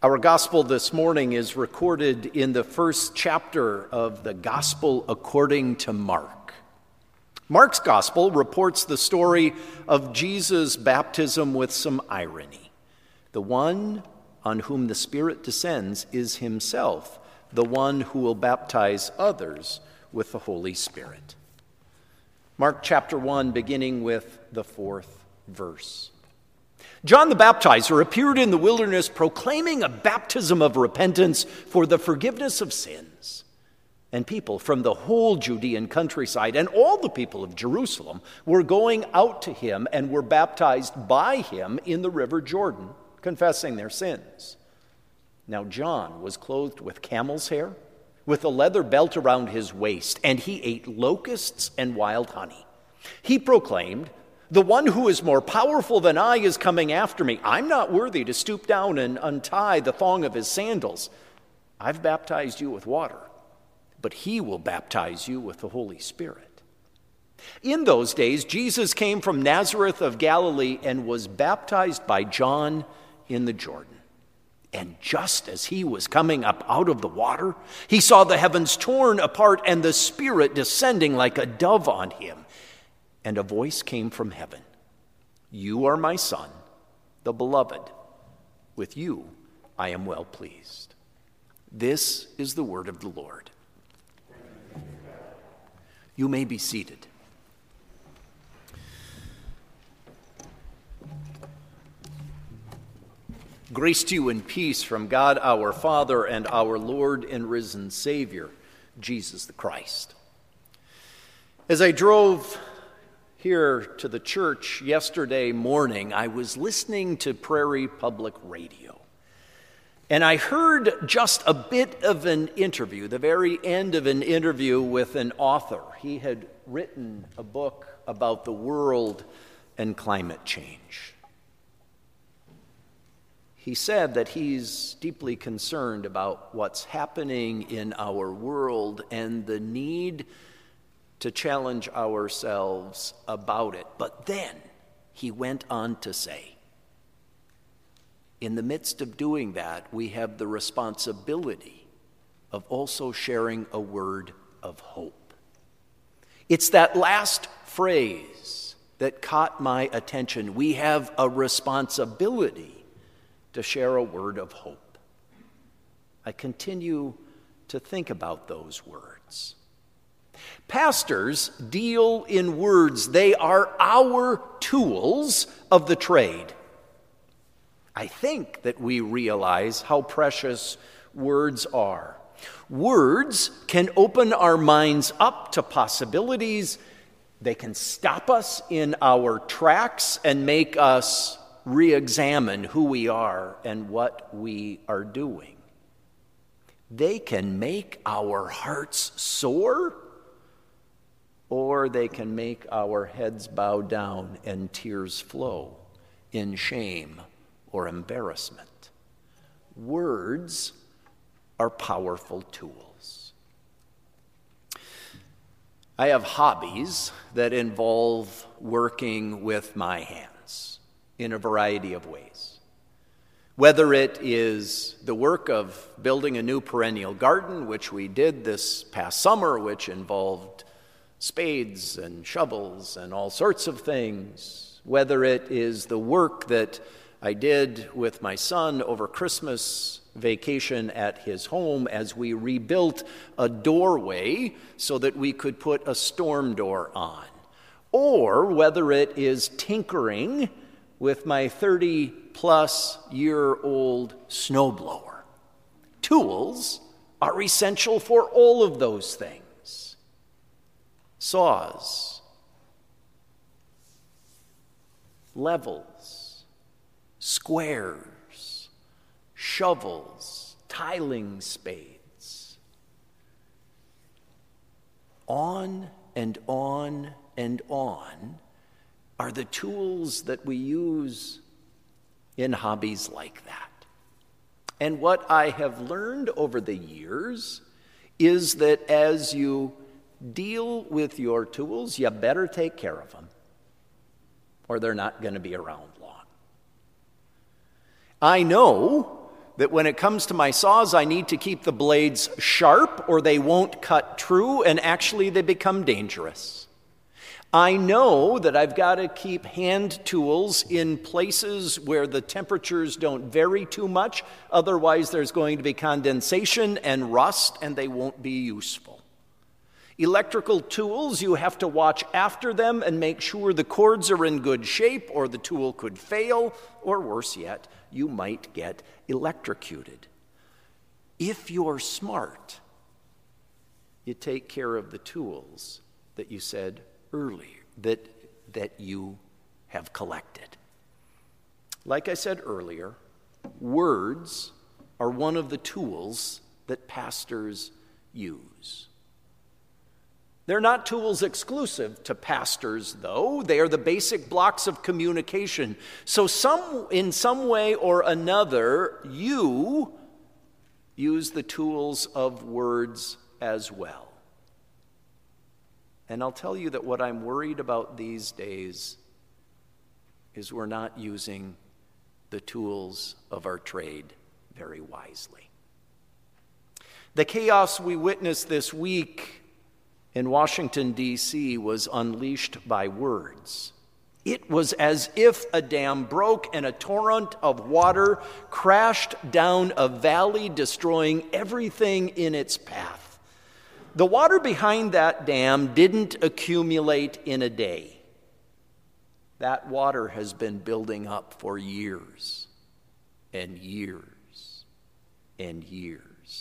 Our gospel this morning is recorded in the first chapter of the Gospel according to Mark. Mark's gospel reports the story of Jesus' baptism with some irony. The one on whom the Spirit descends is himself the one who will baptize others with the Holy Spirit. Mark chapter 1, beginning with the 4th verse. John the Baptizer appeared in the wilderness proclaiming a baptism of repentance for the forgiveness of sins. And people from the whole Judean countryside and all the people of Jerusalem were going out to him and were baptized by him in the river Jordan, confessing their sins. Now John was clothed with camel's hair, with a leather belt around his waist, and he ate locusts and wild honey. He proclaimed, "The one who is more powerful than I is coming after me. I'm not worthy to stoop down and untie the thong of his sandals. I've baptized you with water, but he will baptize you with the Holy Spirit." In those days, Jesus came from Nazareth of Galilee and was baptized by John in the Jordan. And just as he was coming up out of the water, he saw the heavens torn apart and the Spirit descending like a dove on him. And a voice came from heaven, "You are my Son, the Beloved. With you I am well pleased." This is the word of the Lord. You may be seated. Grace to you and peace from God our Father and our Lord and risen Savior, Jesus the Christ. As I drove here to the church yesterday morning, I was listening to Prairie Public Radio. And I heard just a bit of an interview, the very end of an interview with an author. He had written a book about the world and climate change. He said that he's deeply concerned about what's happening in our world and the need to challenge ourselves about it. But then he went on to say, in the midst of doing that, we have the responsibility of also sharing a word of hope. It's that last phrase that caught my attention. We have a responsibility to share a word of hope. I continue to think about those words. Pastors deal in words. They are our tools of the trade. I think that we realize how precious words are. Words can open our minds up to possibilities. They can stop us in our tracks and make us re-examine who we are and what we are doing. They can make our hearts soar, or they can make our heads bow down and tears flow in shame or embarrassment. Words are powerful tools. I have hobbies that involve working with my hands in a variety of ways. Whether it is the work of building a new perennial garden, which we did this past summer, which involved spades and shovels and all sorts of things, whether it is the work that I did with my son over Christmas vacation at his home as we rebuilt a doorway so that we could put a storm door on, or whether it is tinkering with my 30-plus-year-old snowblower. Tools are essential for all of those things. Saws, levels, squares, shovels, tiling spades. On and on and on are the tools that we use in hobbies like that. And what I have learned over the years is that as you deal with your tools, you better take care of them, or they're not going to be around long. I know that when it comes to my saws, I need to keep the blades sharp or they won't cut true, and actually they become dangerous. I know that I've got to keep hand tools in places where the temperatures don't vary too much, otherwise there's going to be condensation and rust and they won't be useful. Electrical tools, you have to watch after them and make sure the cords are in good shape, or the tool could fail, or worse yet, you might get electrocuted. If you're smart, you take care of the tools that you said earlier, that you have collected. Like I said earlier, words are one of the tools that pastors use. They're not tools exclusive to pastors, though. They are the basic blocks of communication. So in some way or another, you use the tools of words as well. And I'll tell you that what I'm worried about these days is we're not using the tools of our trade very wisely. The chaos we witnessed this week in Washington, D.C. was unleashed by words. It was as if a dam broke and a torrent of water crashed down a valley, destroying everything in its path. The water behind that dam didn't accumulate in a day. That water has been building up for years and years and years.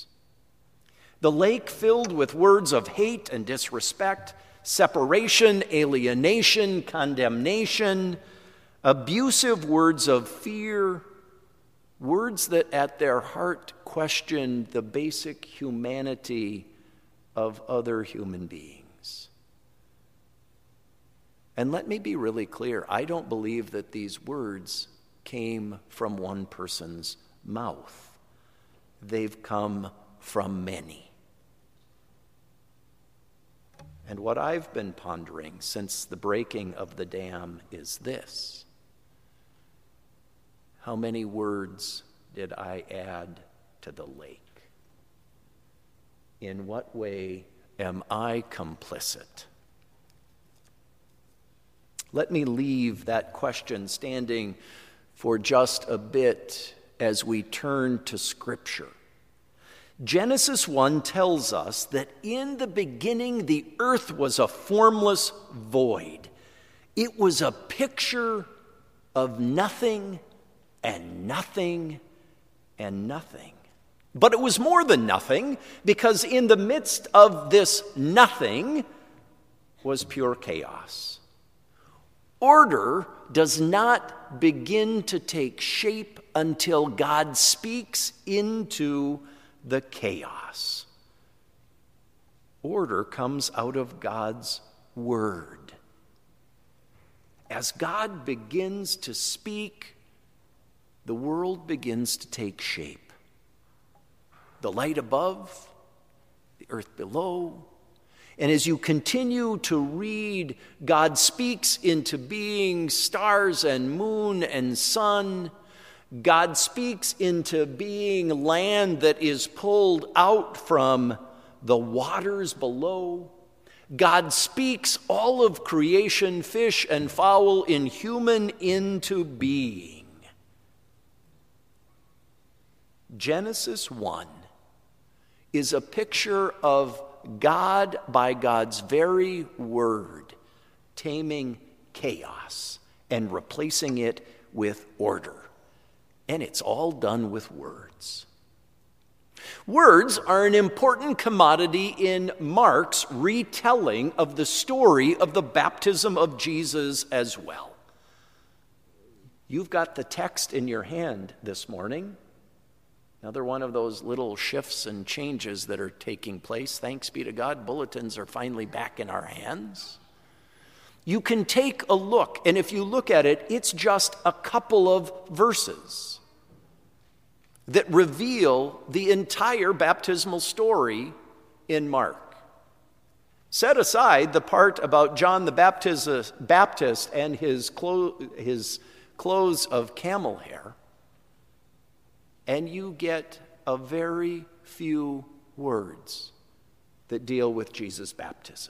The lake filled with words of hate and disrespect, separation, alienation, condemnation, abusive words of fear, words that at their heart question the basic humanity of other human beings. And let me be really clear, I don't believe that these words came from one person's mouth. They've come from many. And what I've been pondering since the breaking of the dam is this: how many words did I add to the lake? In what way am I complicit? Let me leave that question standing for just a bit as we turn to Scripture. Genesis 1 tells us that in the beginning the earth was a formless void. It was a picture of nothing and nothing and nothing. But it was more than nothing, because in the midst of this nothing was pure chaos. Order does not begin to take shape until God speaks into the chaos. Order comes out of God's word. As God begins to speak, the world begins to take shape. The light above, the earth below. And as you continue to read, God speaks into being stars and moon and sun. God speaks into being land that is pulled out from the waters below. God speaks all of creation, fish and fowl, in human, into being. Genesis 1 is a picture of God, by God's very word, taming chaos and replacing it with order. And it's all done with words. Words are an important commodity in Mark's retelling of the story of the baptism of Jesus as well. You've got the text in your hand this morning. Another one of those little shifts and changes that are taking place. Thanks be to God, bulletins are finally back in our hands. You can take a look, and if you look at it, it's just a couple of verses that reveal the entire baptismal story in Mark. Set aside the part about John the Baptist and his clothes of camel hair. and you get a very few words that deal with Jesus' baptism.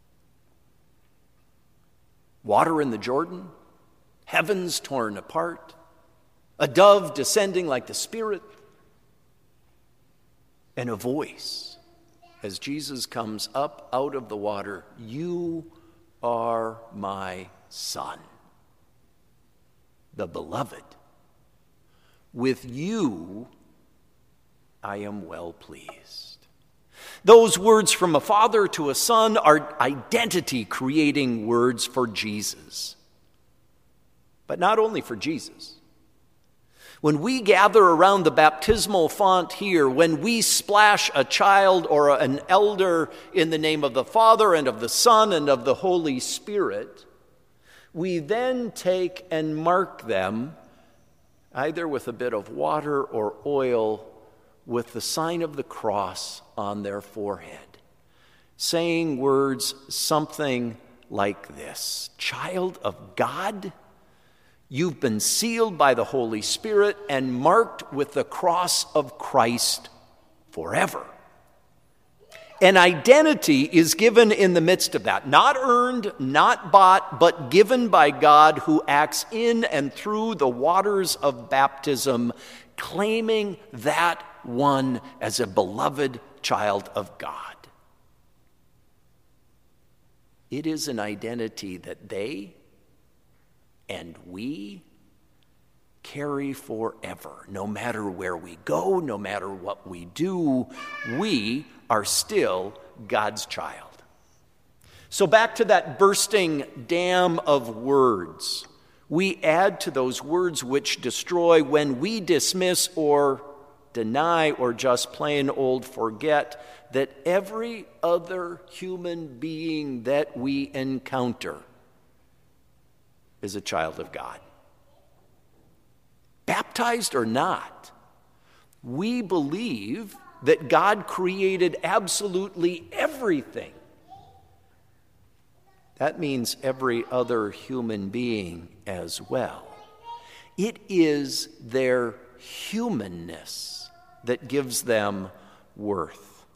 Water in the Jordan, heavens torn apart, a dove descending like the Spirit, and a voice as Jesus comes up out of the water, "You are my Son, the beloved. With you I am well pleased." Those words from a father to a son are identity-creating words for Jesus. But not only for Jesus. When we gather around the baptismal font here, when we splash a child or an elder in the name of the Father and of the Son and of the Holy Spirit, we then take and mark them either with a bit of water or oil with the sign of the cross on their forehead, saying words something like this: "Child of God, you've been sealed by the Holy Spirit and marked with the cross of Christ forever." An identity is given in the midst of that, not earned, not bought, but given by God, who acts in and through the waters of baptism, claiming that one as a beloved child of God. It is an identity that they and we carry forever. No matter where we go, no matter what we do, we are still God's child. So back to that bursting dam of words. We add to those words which destroy when we dismiss or deny or just plain old forget that every other human being that we encounter is a child of God. Baptized or not, we believe that God created absolutely everything. That means every other human being as well. It is their humanness that gives them worth.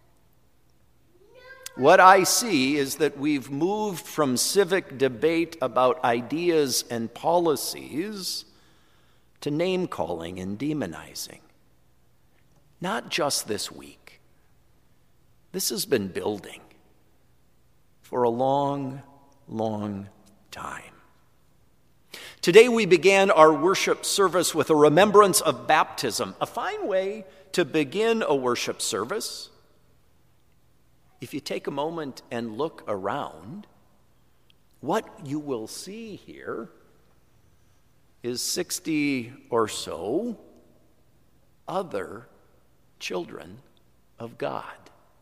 What I see is that we've moved from civic debate about ideas and policies to name-calling and demonizing. Not just this week. This has been building for a long, long time. Today we began our worship service with a remembrance of baptism, a fine way to begin a worship service. If you take a moment and look around, what you will see here is 60 or so other children of God,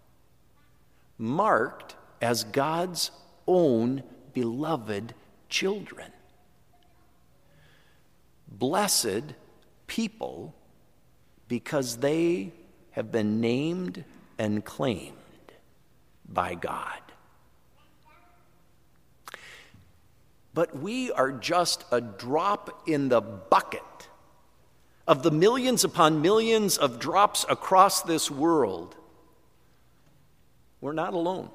marked as God's own beloved children. Blessed people because they have been named and claimed by God. But we are just a drop in the bucket of the millions upon millions of drops across this world. We're not alone.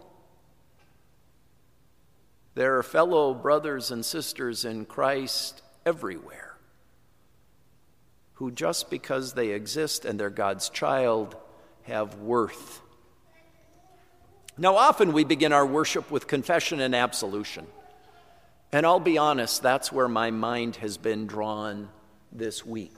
There are fellow brothers and sisters in Christ everywhere who, just because they exist and they're God's child, have worth. Now, often we begin our worship with confession and absolution. And I'll be honest, that's where my mind has been drawn this week.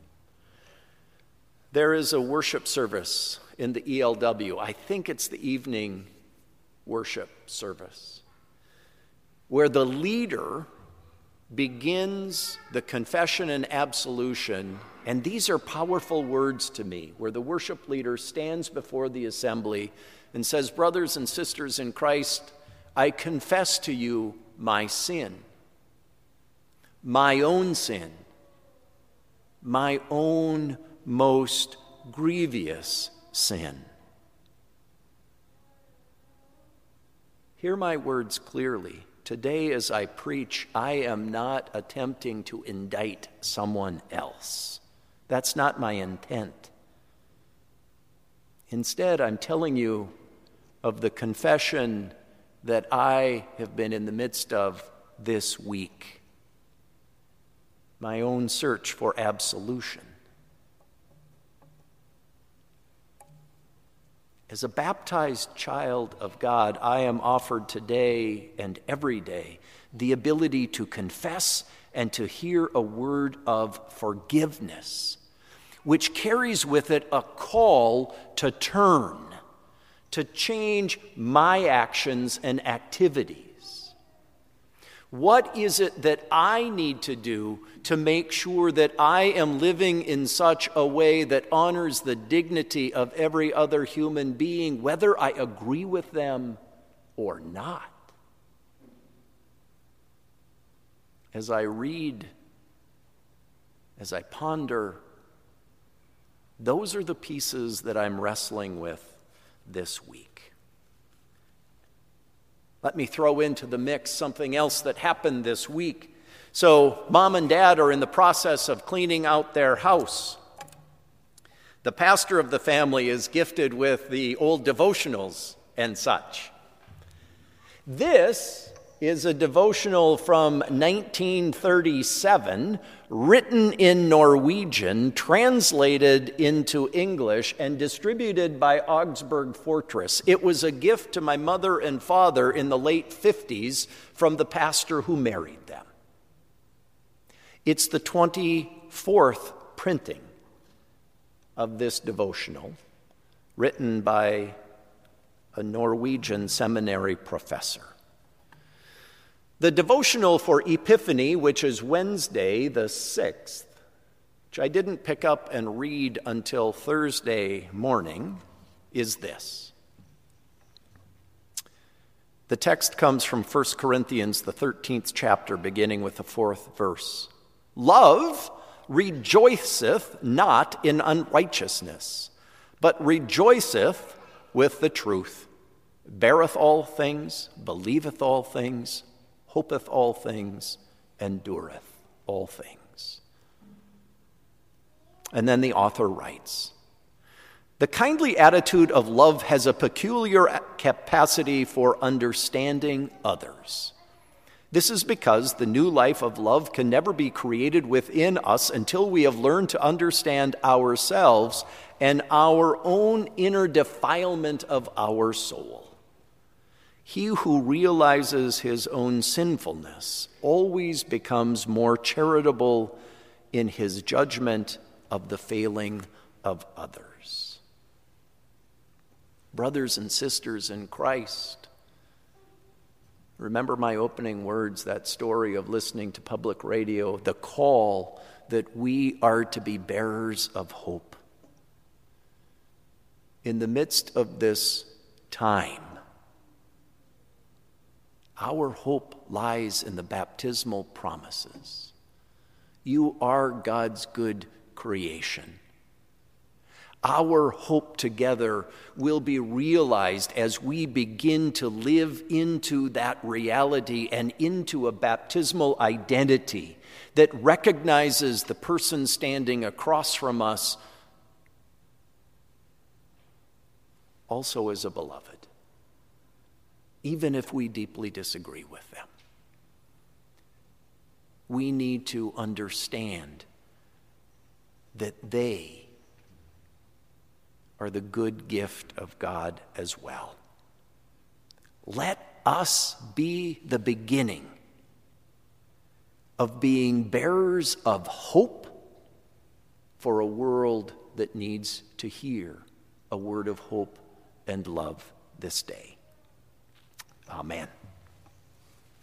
There is a worship service in the ELW. I think it's the evening worship service, where the leader begins the confession and absolution, and these are powerful words to me, where the worship leader stands before the assembly and says, "Brothers and sisters in Christ, I confess to you my sin, my own sin, my own most grievous sin. Hear my words clearly. Today as I preach, I am not attempting to indict someone else That's not my intent. Instead, I'm telling you of the confession that I have been in the midst of this week. My own search for absolution. As a baptized child of God, I am offered today and every day the ability to confess and to hear a word of forgiveness, which carries with it a call to turn, to change my actions and activities. What is it that I need to do to make sure that I am living in such a way that honors the dignity of every other human being, whether I agree with them or not? As I read, as I ponder, those are the pieces that I'm wrestling with this week. Let me throw into the mix something else that happened this week. So, Mom and Dad are in the process of cleaning out their house. The pastor of the family is gifted with the old devotionals and such. This is a devotional from 1937, written in Norwegian, translated into English, and distributed by Augsburg Fortress. It was a gift to my mother and father in the late 50s from the pastor who married them. It's the 24th printing of this devotional, written by a Norwegian seminary professor. The devotional for Epiphany, which is Wednesday the 6th, which I didn't pick up and read until Thursday morning, is this. The text comes from 1 Corinthians, the 13th chapter, beginning with the 4th verse. Love rejoiceth not in unrighteousness, but rejoiceth with the truth, beareth all things, believeth all things, hopeth all things, endureth all things. And then the author writes, the kindly attitude of love has a peculiar capacity for understanding others. This is because the new life of love can never be created within us until we have learned to understand ourselves and our own inner defilement of our soul. He who realizes his own sinfulness always becomes more charitable in his judgment of the failing of others. Brothers and sisters in Christ, remember my opening words, that story of listening to public radio, the call that we are to be bearers of hope. In the midst of this time, our hope lies in the baptismal promises. You are God's good creation. Our hope together will be realized as we begin to live into that reality and into a baptismal identity that recognizes the person standing across from us also as a beloved, even if we deeply disagree with them. We need to understand that they are the good gift of God as well. Let us be the beginning of being bearers of hope for a world that needs to hear a word of hope and love this day. Amen.